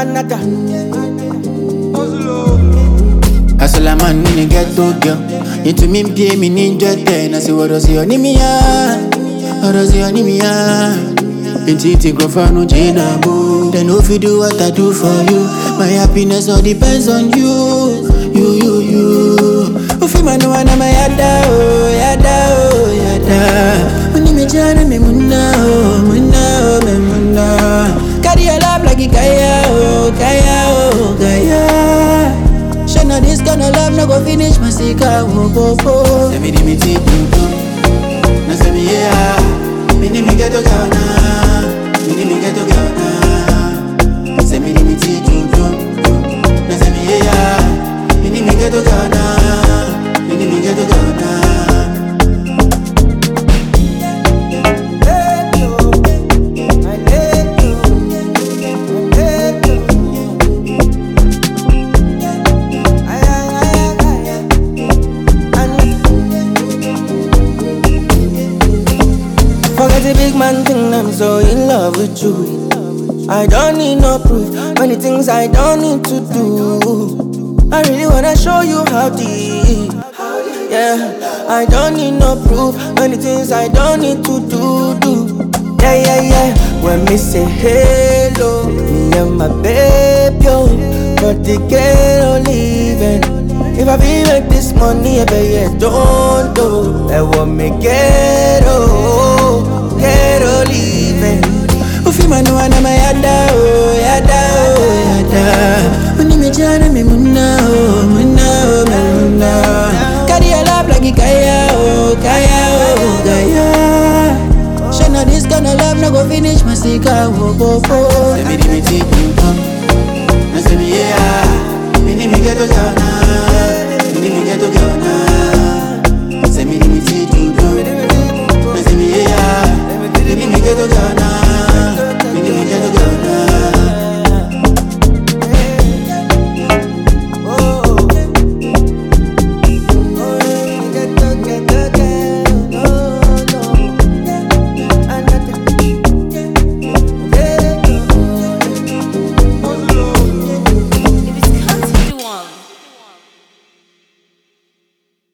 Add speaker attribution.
Speaker 1: another.
Speaker 2: Hustle a man in the ghetto girl. Into me pay me ninja ten. I say what does your name ya? What does your name ya? Into it go for no Jena boo. Then if you do what I do for you, my happiness all depends on you. You. If you man wanna my yada oh yada. When you me jana me munna me munna. Carry your love like a kaya. Shana this kind of love no go finish my sika go. Say me di me ti do. Na say me yeah. Me di me get to Ghana. Me di me get to Ghana. Say me di me ti do. Na say me yeah. Me di me get to Ghana. Me di me get to Ghana.
Speaker 1: Forget the big man thing, I'm so in love with you. I don't need no proof, many things I don't need to do. I really wanna show you how deep. Yeah, I don't need no proof, many things I don't need to do. Yeah. When me say hello, me and my baby, yo, but the girl leaving. If I be make this money, I bet you don't do. I want me ghetto leaving.
Speaker 2: Ufi manu wana ma yada. Uni me jana me munna. Carry your love like a kaya. Shana this kind of love no go finish my sika go.